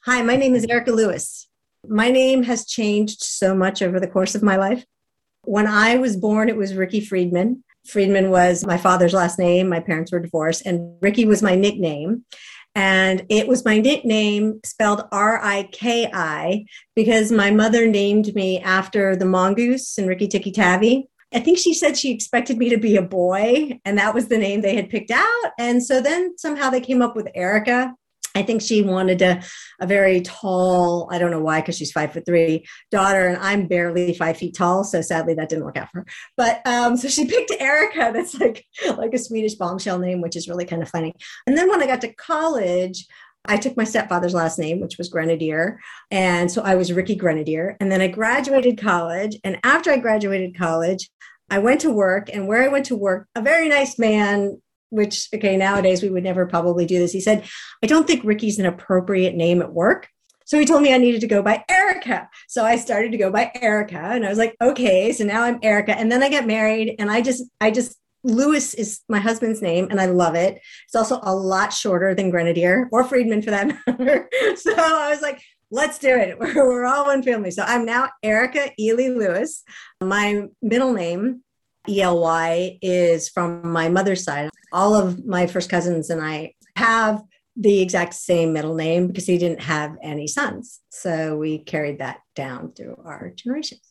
Hi, my name is Erica Lewis. My name has changed so much over the course of my life. When I was born, it was Ricky Friedman. Friedman was my father's last name. My parents were divorced, and Ricky was my nickname. And it was my nickname spelled Riki because my mother named me after the mongoose in Rikki Tikki Tavi. I think she said she expected me to be a boy, and that was the name they had picked out. And so then somehow they came up with Erica. I think she wanted a very tall, I don't know why, because she's 5'3" daughter, and I'm barely 5 feet tall. So sadly, that didn't work out for her. But so she picked Erica. That's like a Swedish bombshell name, which is really kind of funny. And then when I got to college, I took my stepfather's last name, which was Grenadier. And so I was Ricky Grenadier. And then I graduated college. And after I graduated college, I went to work. And where I went to work, a very nice man, which, okay, nowadays we would never probably do this. He said, I don't think Ricky's an appropriate name at work. So he told me I needed to go by Erica. So I started to go by Erica. And I was like, okay, so now I'm Erica. And then I got married, and Lewis is my husband's name, and I love it. It's also a lot shorter than Grenadier or Friedman for that matter. So I was like, let's do it. We're all one family. So I'm now Erica Ely Lewis. My middle name, Ely, is from my mother's side. All of my first cousins and I have the exact same middle name because he didn't have any sons. So we carried that down through our generations.